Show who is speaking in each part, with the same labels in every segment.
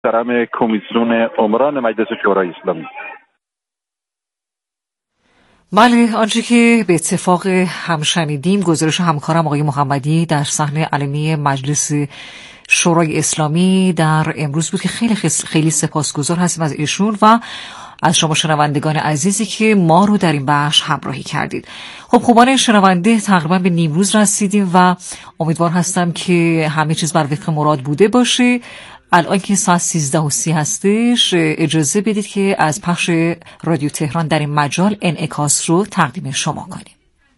Speaker 1: محترم کمیسیون عمران مجلس شورای اسلامی.
Speaker 2: بله، آنچه که به اتفاق هم شنیدیم گزارش همکارم آقای محمدی در صحن علنی مجلس شورای اسلامی در امروز بود که خیلی سپاسگزار هستیم از ایشون و از شما شنوندگان عزیزی که ما رو در این بخش همراهی کردید. خب خوبان شنونده، تقریبا به نیمروز رسیدیم و امیدوار هستم که همه چیز بر وفق مراد بوده باشه. الان که ساعت 13:30 هستش، اجازه بدید که از پخش رادیو تهران در این مجال انعکاس رو تقدیم شما کنیم.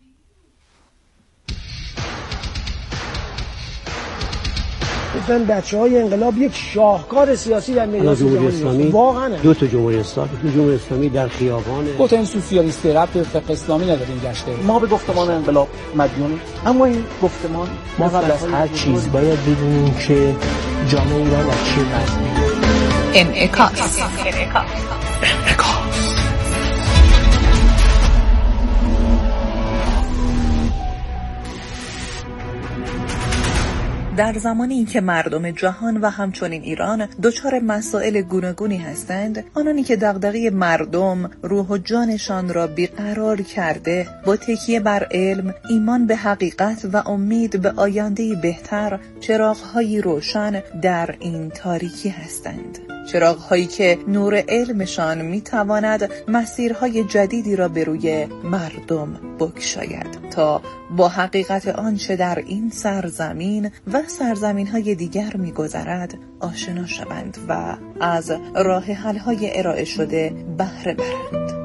Speaker 3: گفتن بچه‌های انقلاب یک شاهکار سیاسی در میدان
Speaker 4: جمهوری اسلامی
Speaker 3: واقعا
Speaker 4: دو تا جمهوری اسلامی در خیابان
Speaker 5: گفتن سوسیالیست رب به فقه اسلامی نداریم گشته.
Speaker 6: ما به گفتمان انقلاب مدیونیم، اما این گفتمان
Speaker 7: ما قبل از هر چیز باید بدونیم که جامعه ایران از چه وضعیه.
Speaker 2: انعکاس.
Speaker 8: در زمانی که مردم جهان و همچنین ایران دچار مسائل گوناگونی هستند، آنانی که دغدغه مردم روح و جانشان را بیقرار کرده، با تکیه بر علم، ایمان به حقیقت و امید به آینده‌ای بهتر، چراغ‌هایی روشن در این تاریکی هستند. چراغ‌هایی که نور علمشان می‌تواند مسیرهای جدیدی را به روی مردم بگشاید تا با حقیقت آنچه در این سرزمین و سرزمین‌های دیگر می‌گذرد آشنا شوند و از راه حل‌های ارائه شده بهره برند.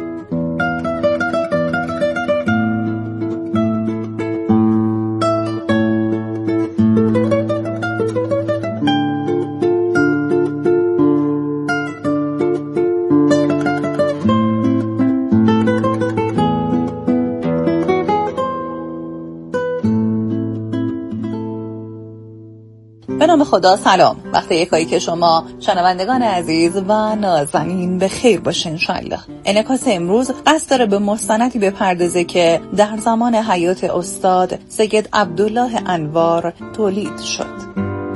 Speaker 8: به نام خدا، سلام. وقت یکایی که شما شنوندگان عزیز و نازنین به خیر باشه انشالله. انعکاس امروز قصد داره به مستندی بپردازه که در زمان حیات استاد سید عبدالله انوار تولید شد.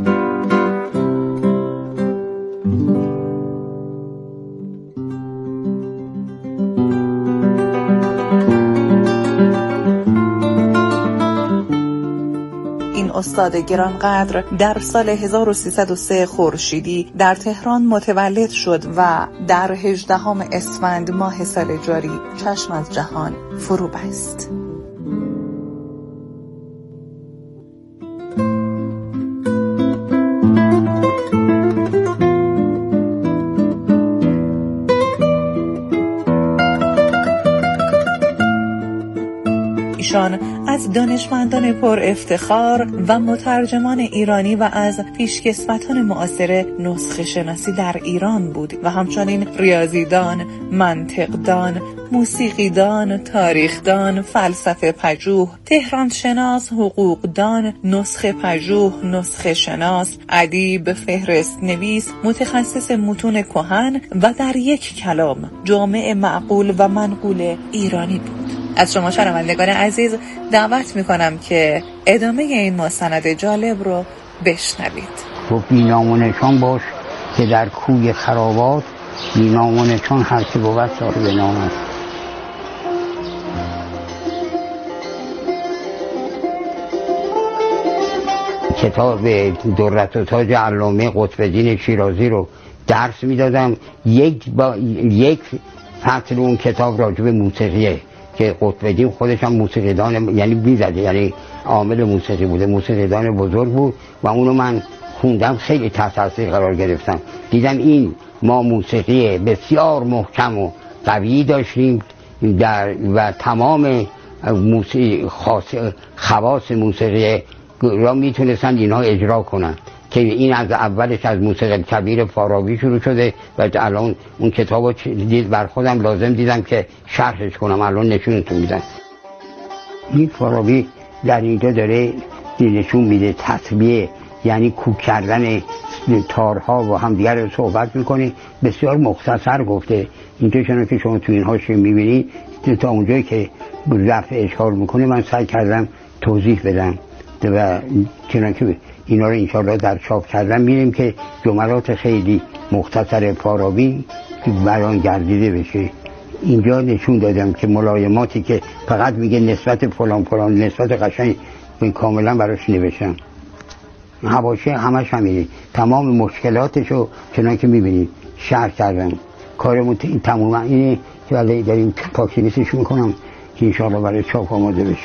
Speaker 8: استاد گرانقدر در سال 1303 خورشیدی در تهران متولد شد و در 18 اسفند ماه سال جاری چشم از جهان فرو بست. ایشان از دانشمندان پر افتخار و مترجمان ایرانی و از پیشکسوتان معاصر نسخه شناسی در ایران بود و همچنین ریاضیدان، منطقدان، موسیقیدان، تاریخدان، فلسفه پژوه، تهران شناس، حقوقدان، نسخه پژوه، نسخه شناس، ادیب، فهرست نویس، متخصص متون کهن و در یک کلام جامع معقول و منقول ایرانی بود. از شما شنوندگان عزیز دعوت میکنم که ادامه این مستند جالب رو بشنوید.
Speaker 9: تو بینام و نشان باش که در کوی خرابات، بینام و نشان هر که بود صاحب نام است. کتاب درت و تاج علامه قطب‌الدین شیرازی رو درس میدادم. یک فصل اون کتاب راجع به موسیقیه که قطب‌الدین خودش هم موسیقیدان، یعنی بیزده، یعنی عامل موسیقی بوده، موسیقیدان بزرگ بود و اونو من خوندم، خیلی تحت تاثیر قرار گرفتم. دیدم این ما موسیقی بسیار محکم و قوی داشتیم و تمام خواص موسیقی را میتونستن اینها اجرا کنن که این از اولش از موسیقی کبیر فارابی شروع شده و الان اون کتابو دید بر خودم لازم دیدم که شرحش کنم، الان نشونتون میدم. این فارابی در اینجا داره نشون میده تطبیع، یعنی کوک کردن تارها و همدیگر رو صحبت میکنه. بسیار مختصر گفته اینجا، چون که شما تو این حاشیه میبینید تا اونجایی که رفع اشکال میکنه من سعی کردم توضیح بدم و چون که اینا رو انشالله در چاپ کردن میریم که جملات خیلی مختصر فارابی بیان گردیده بشه. اینجا نشون دادم که ملایماتی که فقط میگه نسبت فلان فلان نسبت قشنگ کاملا براش نوشتم. حواشی همش همینه، تمام مشکلاتشو چنان که میبینید شرح کردم. کارمون این تماما اینه که ولی داریم پاک‌نویسیش میکنم که انشاءالله برای چاپ آماده بشه.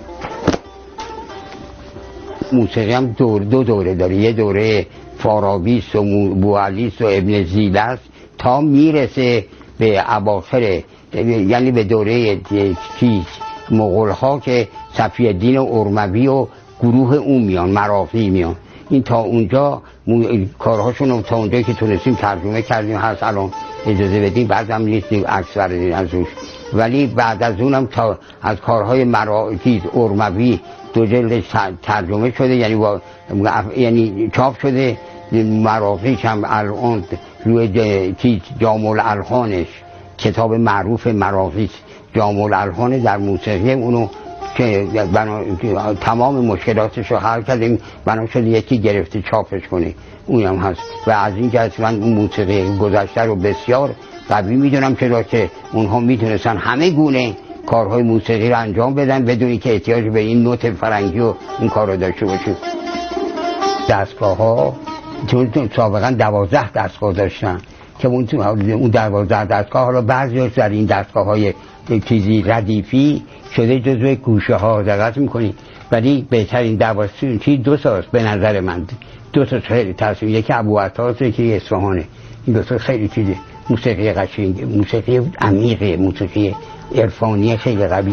Speaker 9: موسیقی هم دو دوره داره، یه دوره فارابیست و بوعلیست و ابن زیل است تا میرسه به اواخر، یعنی به دوره مغول ها که صفی الدین ارموی و گروه اون میان، مراغی میان. این تا اونجا کارهاشون رو تا اونجایی که تونستیم ترجمه کردیم، هست الان اجازه بدیم بعد هم نیستیم عکس برداریم از روش. ولی بعد از اونم تا از کارهای مراغی ارموی 2 جلد ترجمه شده، یعنی چاپ شده. مراغیش هم الان روی جامع الالحانش، کتاب معروف مراغیش جامع الالحان در موسیقی، اونو که تمام مشکلاتش رو حل کردیم، بنا شده یکی گرفته چاپش کنه، اون هم هست. و از این جهت من موسیقی گذشته رو بسیار قوی میدونم، چرا که اونها میتونستن همه گونه کارهای موسیقی رو انجام بدن بدونی که احتیاج به این نوت فرنگی و این کار رو داشته باشیم. دستگاه ها چون سابقا 12 دستگاه داشتن که اون 12 دستگاه حالا بعضی در این دستگاه های چیزی ردیفی شده جزو گوشه ها دقت میکنی، ولی بهترین 12 چیز 2 تا به نظر من 2 تا خیلی تاثیر، یکی ابوعطاس یکی اصفهانه. این 2 تا خیلی چیزه، موسیقی قشنگ، موسیقی عمیقه، موسیقی عرفانی خیلی قویه.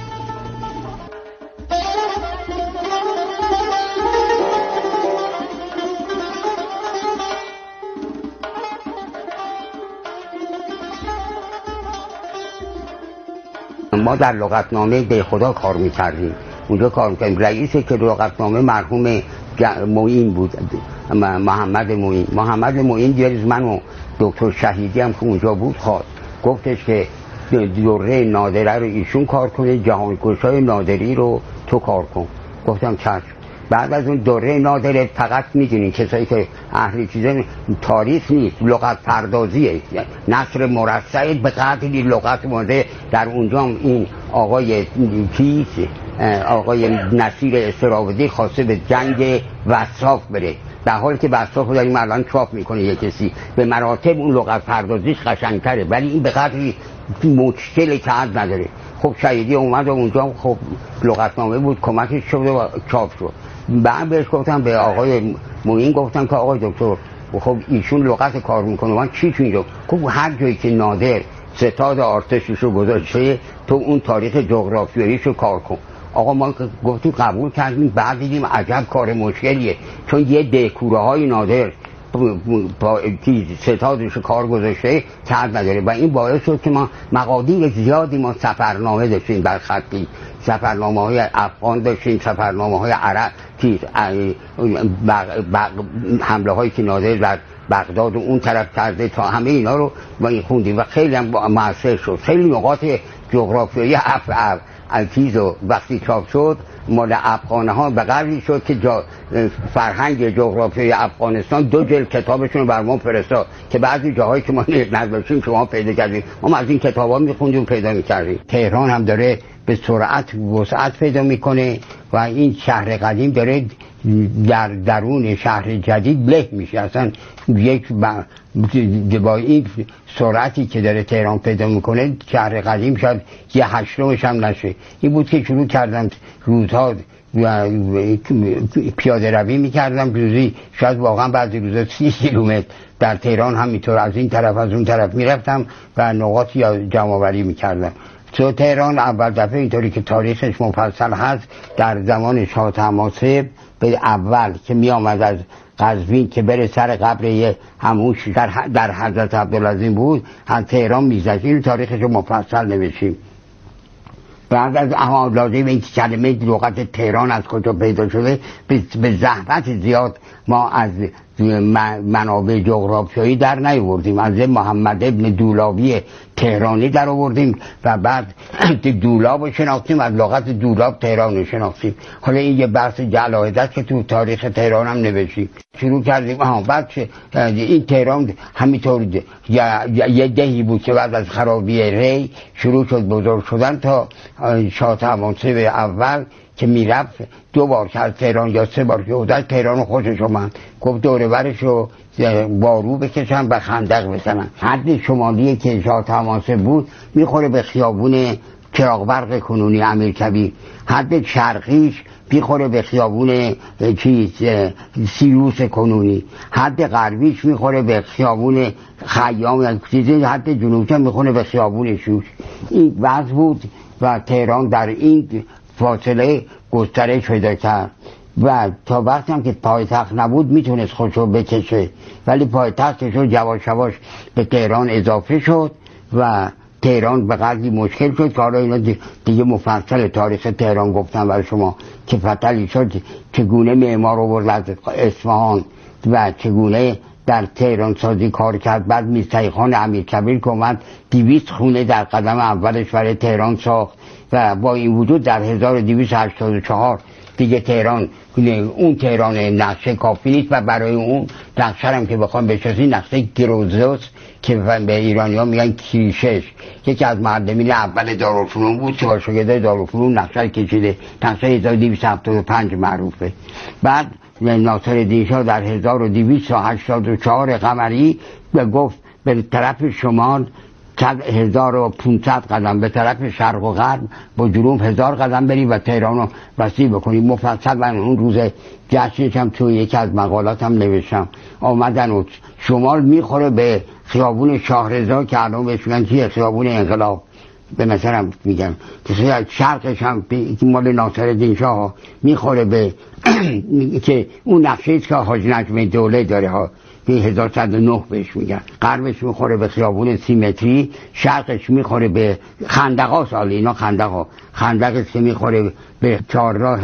Speaker 9: ما در لغتنامه به خدا کار میکردیم، اونجا کار میکردیم. رئیس که لغتنامه مرحوم معین بود، محمد معین دیروز من و دکتر شهیدی هم که اونجا بود خواست، گفتش که دوره نادره رو ایشون کار کنه، جهانگشای نادری رو تو کار کن. گفتم چشم. بعد از اون دوره نادره فقط میدونین کسایی که اهل چیزن تاریخ نیست، لغت پردازیه، نصر مرصع به قدری لغت مونده در اونجا. این آقای نصیر استراودی خواسته به جنگ وصاف بره، در حالی که وصاف رو داریم الان چاپ میکنه یک کسی، به مراتب اون لغت پردازیش قشنگتره، ولی این به قدری مشکل که حد نداره. خب شهیدی اومد و اونجا خب لغتنامه بود، کمکش شد و چاپ شد. بعد بهش گفتم، به آقای معین گفتم که آقای دکتر خب ایشون لغت کار میکنه، من چی تو اینجا؟ خب هر جایی که نادر ستاد آرتشش رو گذاشته تو اون تاریخ جغرافیاییش رو کار کن. آقا ما گفتیم قبول کردیم، بعد دیدیم عجب کار مشکلیه، چون یه دکوره های نادر ستادش کار گذاشته چند نداره و این باعث شد که ما مقادیر زیادی ما سفرنامه داشتیم در خطی، سفرنامه های افغان داشتیم، سفرنامه های عرب، حمله هایی که نادر در بغداد و اون طرف کرده، تا همه اینا رو ما این خوندیم و خیلی هم موثر شد. خیلی نقاط جغرافیایی چیز و وقتی چاپ شد مال افغانه ها به قدری شد که فرهنگ جغرافیای افغانستان 2 جلد کتابشون رو بر ما فرستاد که بعضی جاهایی که ما نداشتیم شما پیدا کردیم، ما از این کتابا میخوندیم پیدا میکردیم. تهران هم داره به سرعت وسعت پیدا میکنه و این شهر قدیم داره در درون شهر جدید له میشه. اصلا یک با این سرعتی که داره تهران پیدا میکنه شهر قدیم شاید 1/8 هم نشه. این بود که شروع کردم روزها پیاده روی میکردم، روزی شاید واقعا بعضی روزا 30 کیلومتر در تهران همینطور از این طرف از اون طرف میرفتم و نقاط یا جمع‌آوری میکردم. تو تهران اول دفعه اینطوری که تاریخش مفصل هست در زمان شاه طهماسب به اول که می آمد از قزوین که بره سر قبر هموش در حضرت عبدالعظیم بود، هم تهران میزد. این تاریخش رو مفصل نوشیم. بعد از لازم این کلمه لغت تهران از کجا پیدا شده، به زحمت زیاد ما از منابع جغرافیایی در نیاوردیم، از محمد ابن دولابی تهرانی در آوردیم و بعد دولاب شناختیم، از لغت دولاب تهران شناختیم. حالا این یه بحث جلاهده است که تو تاریخ تهران هم نوشتیم. شروع کردیم بعد این تهران همینطور یه دهی بود که بعد از خرابی ری شروع شد بزرگ شدن تا شاه طهماسب اول که میرفت 2 بار که از تهران یا 3 بار که بودن تهران خوشش اومد، گفت دوره برش رو بارو بکشن و خندق بزنن. حد شمالی که شاه طهماسب بود میخوره به خیابون چراغ برق کنونی امیرکبیر، حد شرقیش میخوره به خیابون سیروس کنونی، حد غربیش میخوره به خیابون خیام، حد جنوبش میخوره به خیابون شوش. این وضع بود و تهران در این فاصله گسترش پیدا کرد و تا وقتی هم که پایتخت نبود میتونست خودشو بکشه، ولی پایتختش رو یواش یواش به تهران اضافه شد و تهران به قدری مشکل شد که حالا اینا دیگه مفصل تاریخ تهران گفتم برای شما که فتلی شد چگونه معمار آورد از اصفهان و چگونه در تهران سازی کار کرد. بعد میرزا خان امیرکبیر که اومد 200 خونه در قدم اولش برای تهران ساخت و با این وجود در 1284 دیگه تهران اون تهران نقشه کافی نیست و برای اون نقشه هم که بخوام بشناسی نقشه گروزوس که به ایرانی‌ها میگن کریشش، یکی از معلمین اول دارالفنون بود که با شاگردای دارالفنون نقشه کشیده، نقشه 1275 معروفه. بعد ناصرالدین شاه در 1284 قمری گفت به طرف شمال 1500 قدم، به طرف شرق و غرب با جنوب 1000 قدم بری و تهران رو وسیع بکنی. مفصل من اون روز جشنش هم توی یکی از مقالاتم نوشتم. آمدن و شمال میخوره به خیابون شاهرضا که الان بهش میگن چیه، خیابون انقلاب به مثلا میگن، شرقش هم مال ناصرالدین شاه میخوره به که اون نقشه است که حاج نجم دوله داره ها، 1109 بهش میگن. غربش میخوره به خیابون سیمتری، شرقش میخوره به خندق‌ها، سال اینا خندقش که میخوره به چهارراه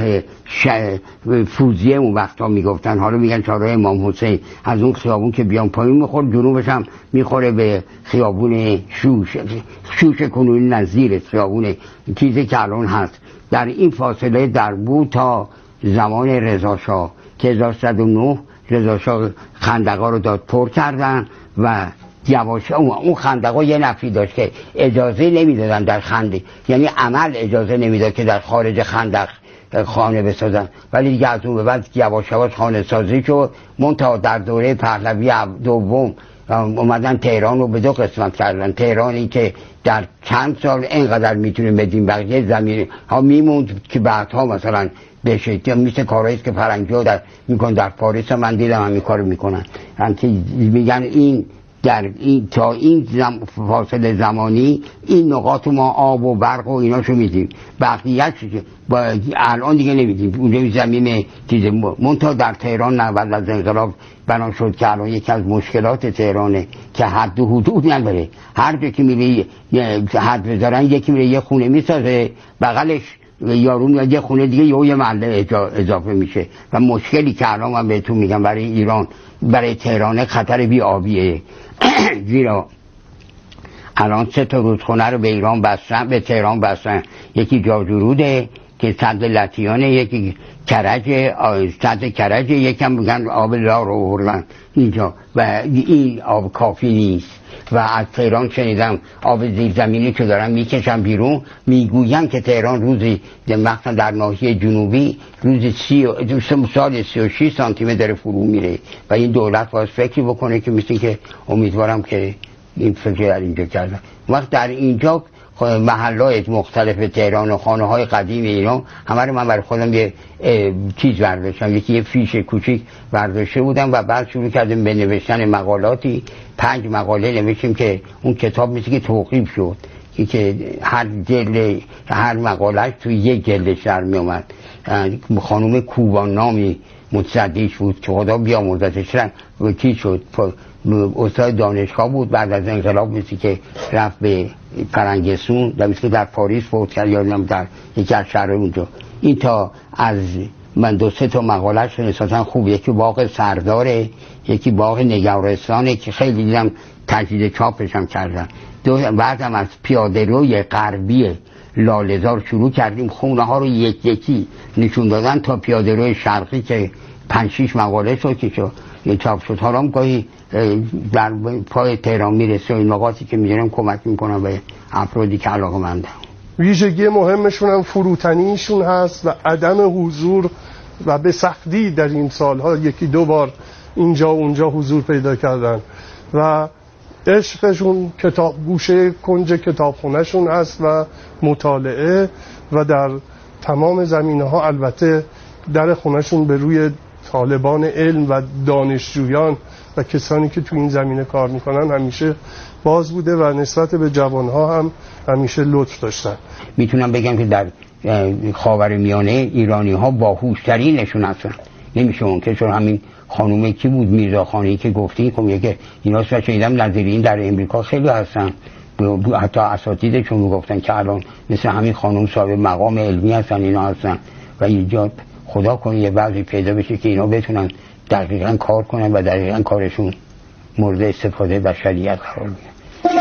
Speaker 9: فوزیه اون وقتا میگفتن، حالا میگن چهارراه امام حسین. از اون خیابون که بیان پایین میخوره، جنوبش هم میخوره به خیابون شوش کنونی نزدیک خیابون چیزی که الان هست. در این فاصله در بود تا زمان رضا شاه که 1109 رضا شاه خندق‌ها رو داد پر کردن و یواش اون خندق‌ها یه نفی داشت که اجازه نمیدادن در خندق، یعنی عمل اجازه نمیداد که در خارج خندق خانه بسازن، ولی دیگه از اون به بعد یواش یواش خانه سازی شد. منتها در دوره پهلوی دوم اومدن تهران رو به 2 قسمت کردن. تهرانی که در چند سال اینقدر میتونیم بدیم، بقیه زمین ها میموند که بعدها مثلا بشه مثل کارهایی که فرنگی‌ها میکنن. در پاریس من دیدم همین کارو میکنن، یعنی میگن این در این تا این فاصله زمانی این نقاط ما آب و برق و ایناشو میدیم، بقیه‌اش الان دیگه نمیدیم. اونجا زمین چیز منتها در تهران بعد از انقلاب بنا شد که الان یکی از مشکلات تهرانه که حد و حدود نداره. هر جا که میره حد بذارن، یکی میره یه خونه میسازه بغلش یارو میاد یه خونه دیگه یه محله اضافه میشه و مشکلی که الان من بهتون میگم برای ایران، برای تهران خطر بی آبیه. زیرا الان 3 تا رودخونه رو به ایران بستن، به تهران بستن. یکی جاجوروده که سد لطیانه، یکی کرج، سد کرج، یکم میگن آب لار رو آوردن اینجا و این آب کافی نیست. و از تهران شنیدم آب زیرزمینی که دارن میکشن بیرون، میگوین که تهران روزی مثلا در ناحیه جنوبی روزی 36 سانتی متر داره فرو میره و این دولت باید فکری بکنه که مثل که امیدوارم که این فکر در اینجا کردن. وقت در اینجا محلهای مختلف تهران و خانه های قدیم ایران همه رو من برای خودم یه چیز برداشتم، یه فیش کوچیک برداشته بودم و بعد شروع کردیم به نوشتن مقالاتی. 5 مقاله نوشتیم که اون کتاب مثل که توقیف شد که هر مقالهش توی یک جلدش در می اومد. خانوم کوبان نامی متصدیش بود که خدا بیامرزتش و کی شد، استاد دانشگاه بود. بعد از انقلاب مثل که رفت به فرنگستون و مثل که در پاریس فوت کرد یا در یکی از شهر اونجا. این تا از من 2-3 تا مقاله‌اش اساسا خوب، یکی باغ سرداره، یکی باغ نگارستانه که خیلی دیدم تجدید چاپش هم کردن. بعدم از پیاده روی غربی لاله‌زار شروع کردیم خونه ها رو یکی نشون دادن تا پیاده روی شرقی که 5-6 مقاله شد که چاپ شد. حالا هم گاهی در پای تهران میرسه و این نقاطی که میدونم کمک میکنم به افرادی که علاقه‌مندن.
Speaker 10: ویژگی مهمشون هم فروتنیشون هست و عدم حضور و به سختی در این سالها 1-2 بار اینجا و اونجا حضور پیدا کردن و عشقشون کتاب گوشه کنج کتابخونهشون هست و مطالعه و در تمام زمینه‌ها البته در خونهشون به روی طالبان علم و دانشجویان و کسانی که تو این زمینه کار میکنن همیشه باز بوده و نسبت به جوانها هم همیشه لطف داشتن.
Speaker 9: میتونم بگم که در خاورمیانه ایرانی ها باهوشترینشون هستن. نمیشه اون که چون همین خانومه کی بود میرزاخانی که گفتین خب که اینا شنیدم نظریین در امریکا خیلی هستن، حتی اساتیدشون میگفتن که الان مثل همین خانم صاحب مقام علمی هستن اینا هستن و اینجا خدا کنه یه بعضی پیدا بشه که اینا بتونن دقیقاً کار کنن و دقیقاً کارشون مورد استفاده بشریت قرار بگیره.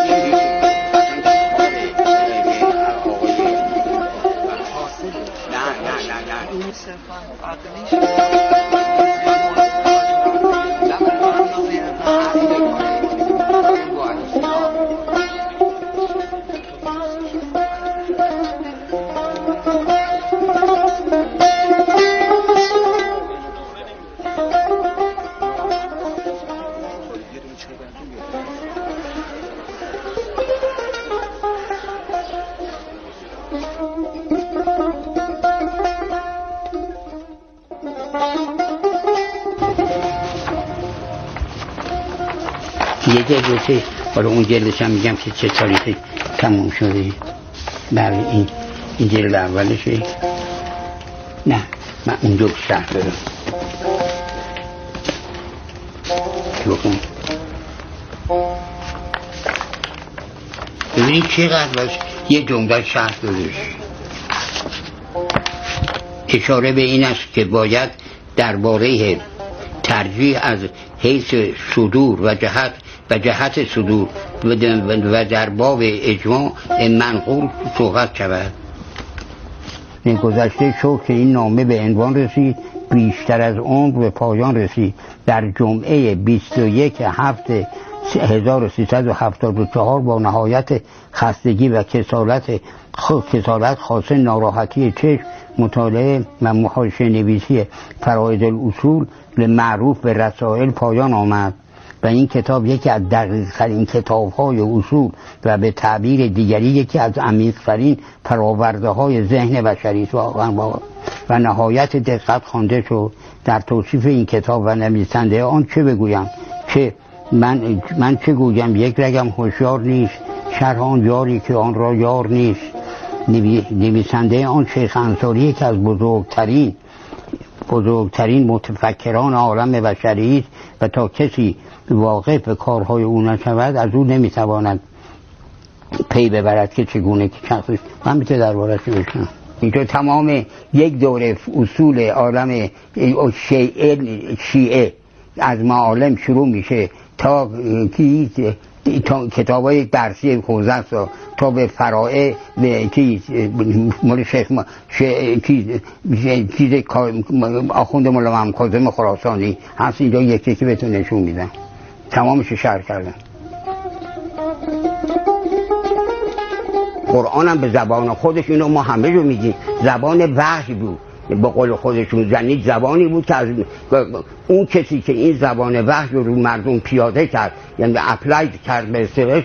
Speaker 9: یه جلسه حالا اون جلسه هم میگم که چه تاریخی تموم شده. در این جلد اولشه. نه من اون دو شهر دارم بکن. ببینید چقدر باش یه جمله شهر دارش. اشاره به این است که باید درباره ترجیح از حیث صدور و جهت صدور و در باب اجماع منقول صحبت شود. گذشته شد که این نامه به عنوان رسید، بیشتر از عمر به پایان رسید. در جمعه 21/7/1374 با نهایت خستگی و کسالت خاصه ناراحتی چشم، مطالعه و محاشیه نویسی فرائض الاصول معروف به رسائل پایان آمد و این کتاب یکی از دقیق‌ترین کتاب‌های اصول و به تعبیر دیگری یکی از عمیق‌ترین فراورده‌های ذهن بشری است. و نهایت دقت خوانده شد. در توصیف این کتاب و نویسنده آن چه بگویم؟ که من چه گویم؟ یک رگم هوشیار نیست، شرح آن یاری که آن را یار نیست. نویسنده آن شیخ انصاری که از بزرگترین متفکران عالم بشری است و تا کسی واقف به کارهای او نشود از او نمیتواند پی ببرد که چگونه که شخصش. من میتونه درباره‌اش بگم. اینجا تمام یک دوره اصول عالم شیعه از معالم شروع میشه تا کتابای درسی حوزه است تا به فرائع به مال شیخ چیز آخوند مولا محمد کاظم خراسانی هست. اینجا یکی بهتون نشون میدم، تمامش شرح کردم. قرآن هم به زبان خودش، اینو ما همه رو میگیم، زبان وحی بود به قول خودشون. یعنی زبانی بود که از اون کسی که این زبان وحی رو مردم پیاده کرد، یعنی اپلاید کرد به استفاده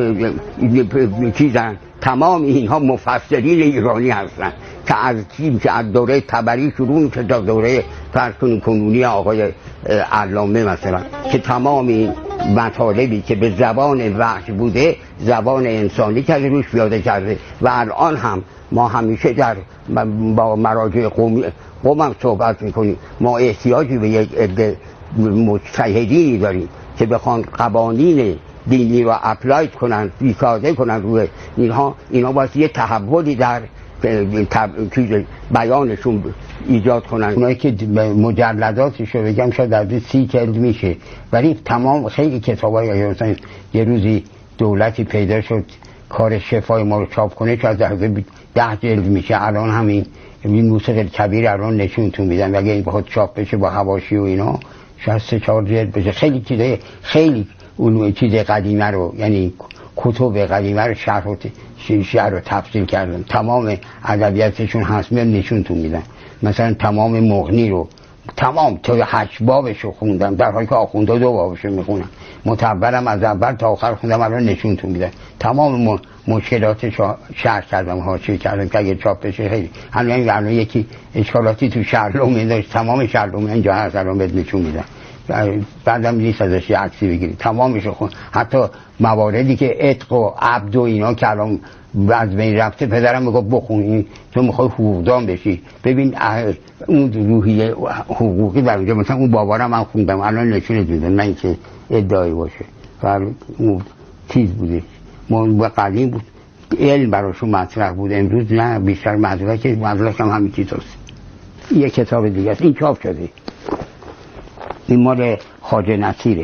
Speaker 9: چیزن. تمام اینها مفسرین ایرانی هستن که از دوره طبری شروع میشه تا دوره فرض کنونی آقای علامه مثلا، که تمام این مطالبی که به زبان وحی بوده زبان انسانی کرده روش پیاده کرده. و الان هم ما همیشه با مراجع قوم هم صحبت میکنیم. ما احتیاجی به یک عده مجتهدینی داریم که بخوان قوانین دینی رو اپلاید کنن، پیاده کنن روی اینا باید یه تحولی در بیانشون ایجاد کنن. اونایی که مجلداتش رو بگم شاید در 30 جلد میشه، ولی تمام خیلی کتابای مثلا یه روزی دولتی پیدا شد کار شفای ما رو چاپ کنه که از 10 جلد میشه. الان همین موسیقی کبیر الان نشونتون میدم، اگه این بخواد چاپ بشه با حواشی و اینا شاید 3-4 جلد بشه. خیلی چیزای خیلی اون چیز قدیمه رو، یعنی کتب قدیمه رو شرح و تفسیر کردن، تمام ادبیاتشون هست، میاد نشونتون میدم. مثلا تمام مغنی رو تمام تا 8 بابش رو خوندم، در حالی که آخونده 2 بابش رو میخونم. متولم از اول تا آخر خوندم، الان نشونتون میدم. تمام مشکلاتش رو شرح کردم، حاشیه کردم که اگه چاپ بشه خیلی. الان یکی اشکالاتی تو شهرلومه داشت، تمام شهرلومه اینجا هست، الان بهت نشون میدم. بعدم نیست ازش یه عکسی بگیری، تمامش رو خوند. حتی مواردی که عتق و عبد و اینا که الان از بین رفته، پدرم میگفت بخون این تو میخوای حقوقدان بشی. ببین اون روحیه حقوقی در اونجا، مثلا اون بابارم من خوندم، الان نشونت میدم، نه اینکه ادعایی باشه، اون چیز بوده، ما قدیم بود، علم براشون مطرح بود. امروز نه، بیشتر مدرک هم همین چیز هست. یه کتاب دیگه است، این چاپ شده، این مال خواجه نصیره.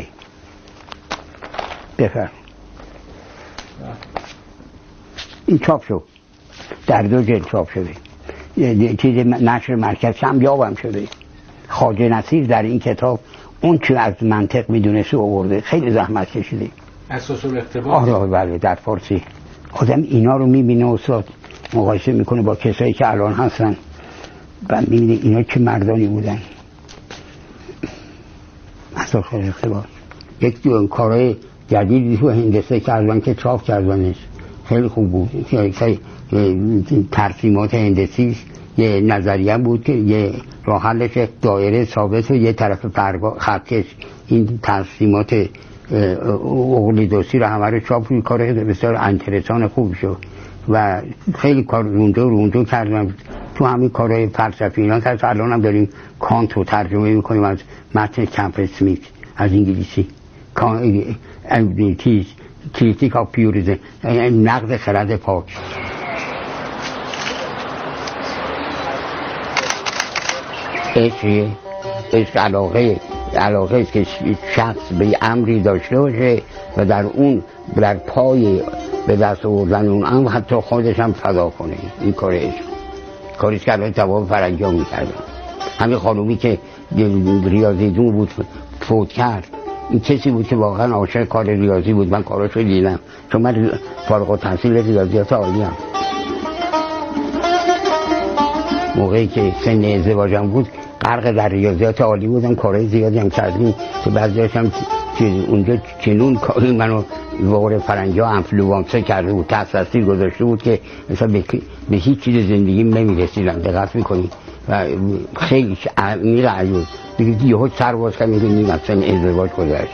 Speaker 9: بفرم این چاپ شد، در 2 جلد چاپ شده، یه چیز نشر مرکز کمیابم شده. خواجه نصیر در این کتاب اون چی از منطق میدونست آورده، خیلی زحمت کشیده.
Speaker 5: اساس الارتباط.
Speaker 9: آره بله، در فارسی. آدم اینا رو میبینه استاد، مقایسه میکنه با کسایی که الان هستن، بعد میبینه اینا چه مردانی بودن. اساس الارتباط یک دو کارهای جدیدی تو هندسه کردن که چاپ کردنش خیلی خوب بود. ترسیمات هندسی یه نظریه بود که یه راه حلش دایره ثابت و یه طرف خطکش. این ترسیمات اقلیدوسی رو همه رو چاپ روی، کار بسیار انترسان خوب شد و خیلی کار روندو کردن تو همین کارهای فلسفی اینا که الان هم داریم کانت رو ترجمه میکنیم از متن کمپ اسمیت از انگلیسی. کریتیک آف پیوریزم، نقد خرد پاک. عشق علاقه است که شخص به امری داشته باشه و در اون در پای به دست آوردن اون امر حتی خودش هم فدا کنه. این کار عشق، کاریست که الان تواب فرنگی ها میکردن. همین خانومی که ریاضی دون بود فوت کرد، این کسی بود که واقعا عاشق کار ریاضی بود. من کاراشو دیدم، چون من فارغ التحصیل ریاضیات عالی ام. موقعی که سن ازدواجم بود غرق در ریاضیات عالی بودم، کارهای زیادی هم کردیم که بعضی‌هاش هم اونجا چنون کاری منو وارد فرنگی‌ها انفلوانسا کرده بود، تحت تاثیر گذاشته بود که مثلا به هیچ چیز زندگیم نمی‌رسیدم. دقت می‌کنی و خیلی عمیق عجوز دیگه یهو سر باز کنم می‌بینیم مثلا ازدواج گذشت.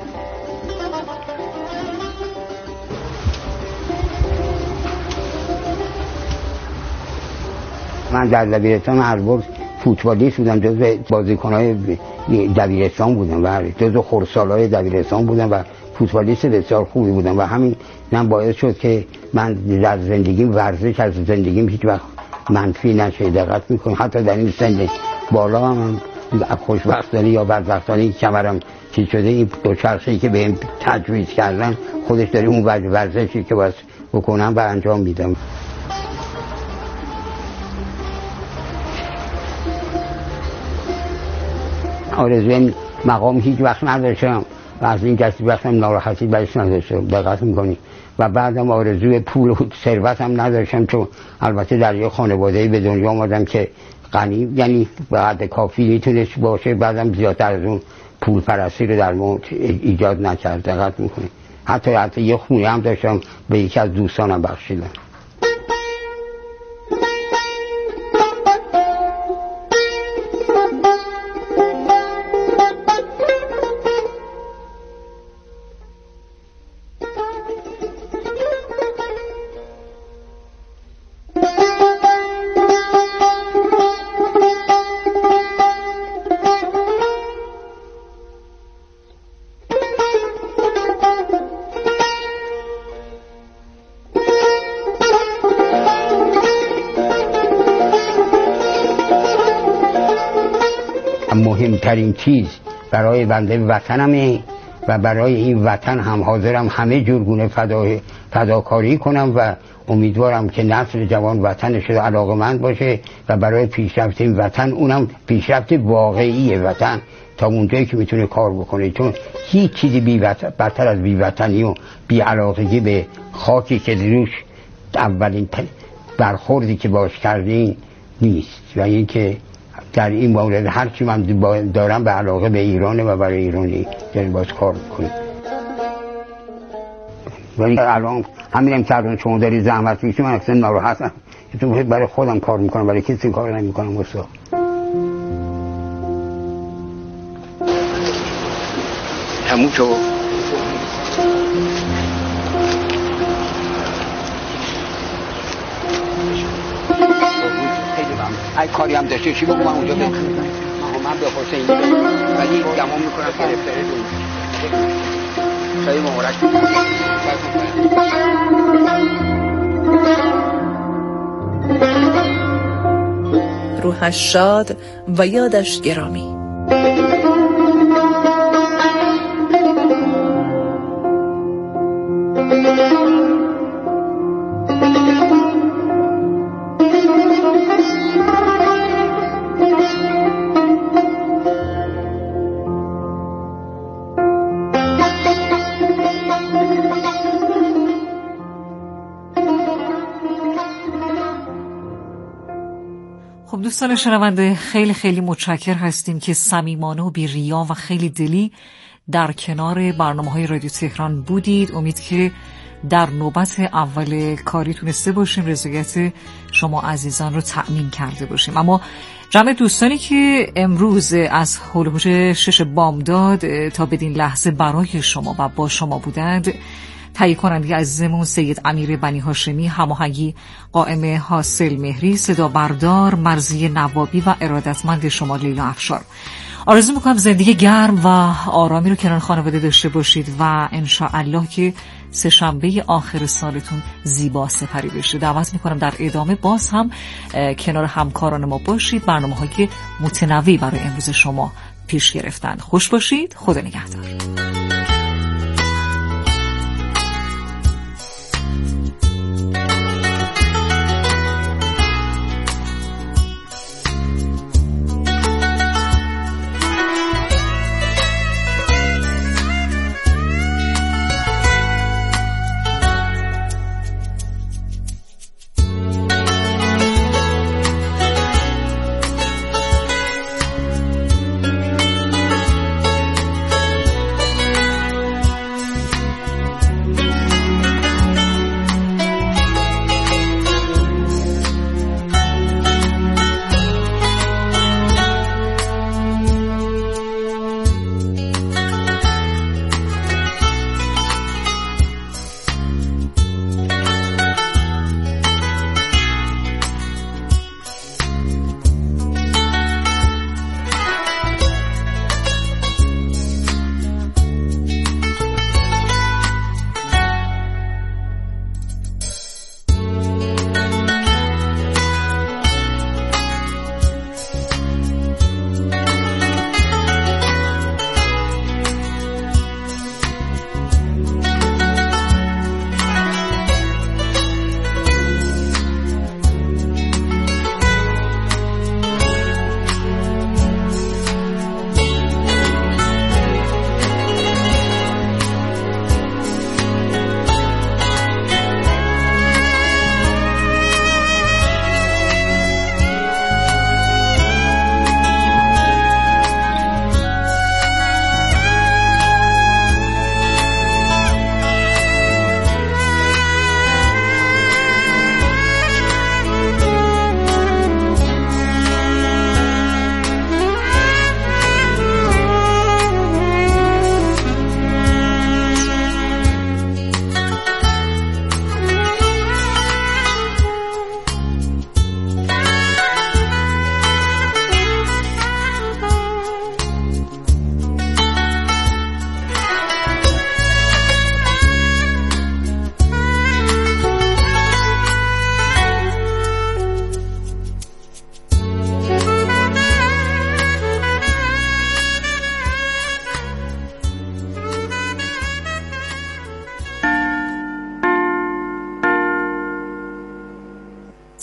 Speaker 9: من در دبیرستان هربرگ فوتبالیست بودم، جزو بازیکن‌های دبیرستان بودم و جزو خردسال‌های دبیرستان بودم و فوتبالیست بسیار خوبی بودم و همین باعث شد که من در زندگیم ورزش از زندگیم هیچ وقت منفی نشه. دقت می‌کنم حتی در این سن بالا هم خوشبختانه یا بدبختانه کمرم چیز شده، این دوچرخه‌ای که بهم تجویز کردن خودش داره اون ورزشی که باید بکنم و انجام میدم. آرزوی مقام هیچ وقت نداشتم و از این کسی وقتم ناراحتی برش نداشتم. دقت میکنی و بعدم آرزوی پول و ثروت هم نداشتم، چون البته در یه خانواده‌ای به دنیا آمدم که غنی، یعنی به حد کافی میتونست باشه. بعدم زیادتر از اون پول پرستی رو در ما ایجاد نکرد. دقت میکنی حتی یه خونه هم داشتم به یکی از دوستانم بخشیدم. مهمترین چیز برای بنده وطنمه و برای این وطن هم حاضرم همه جور گونه فداکاری کنم و امیدوارم که نسل جوان وطنش رو علاقه‌مند باشه و برای پیشرفت این وطن، اونم پیشرفت واقعی وطن، تا اونجایی که میتونه کار بکنه. چون هیچ چیزی بدتر از بی‌وطنی و بی‌علاقگی به خاکی که روش اولین برخوردی که باش کردین نیست. و اینکه در این مورد هر چی من دارم به علاقه به ایرانه و برای ایرانی یعنی باز کار میکنه. ولی الان همینم که الان شما داری زحمت میکشی، من اصلا ناراحتم. تو برای خودم کار میکنم، برای کسی کار نمیکنم. استاد تموم شو. ای کاری هم داشته چی بگم من اونجا من به حسین ولی گمان میکنم که رفتاره دون شایی مبارک.
Speaker 8: روحش شاد و یادش گرامی.
Speaker 2: خب دوستان شنونده، خیلی خیلی متشکر هستیم که صمیمانه و بی ریا و خیلی دلی در کنار برنامه‌های رادیو تهران بودید. امید که در نوبت اول کاری تونسته باشیم رضایت شما عزیزان رو تأمین کرده باشیم. اما جمع دوستانی که امروز از هول و هوش 6 بامداد تا بدین لحظه برای شما و با شما بودند، تهیه کننده عزیزمون سید امیر بنی هاشمی، هماهنگی قائم حاصل مهری، صدا بردار مرضی نوابی و ارادتمند شما لیلا افشار. آرزو میکنم زندگی گرم و آرامی رو کنار خانواده داشته باشید و انشاءالله که سه‌شنبه آخر سالتون زیبا سپری بشه. دعوت میکنم در ادامه باز هم کنار همکاران ما باشید، برنامه‌های متنوعی برای امروز شما پیش گرفتن. خوش باشید، خدا نگهدار.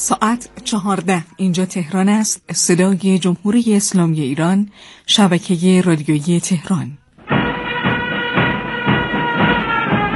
Speaker 11: ساعت 14 اینجا تهران است. صدای جمهوری اسلامی ایران، شبکه رادیویی تهران.